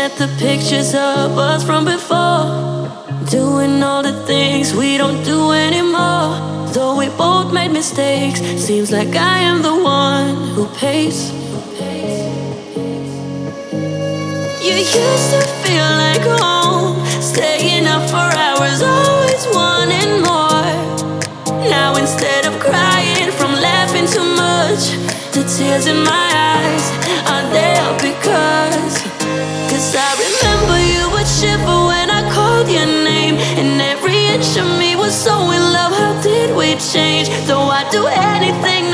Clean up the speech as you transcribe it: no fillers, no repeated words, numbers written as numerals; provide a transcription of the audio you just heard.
at the pictures of us from before, doing all the things we don't do anymore. Though we both made mistakes, seems like I am the one who pays. You used to feel like home, staying up for hours, always wanting more. Now instead of crying from laughing too much, the tears in my eyes are there because I remember you would shiver when I called your name, and every inch of me was so in love. How did we change? Though I'd do anything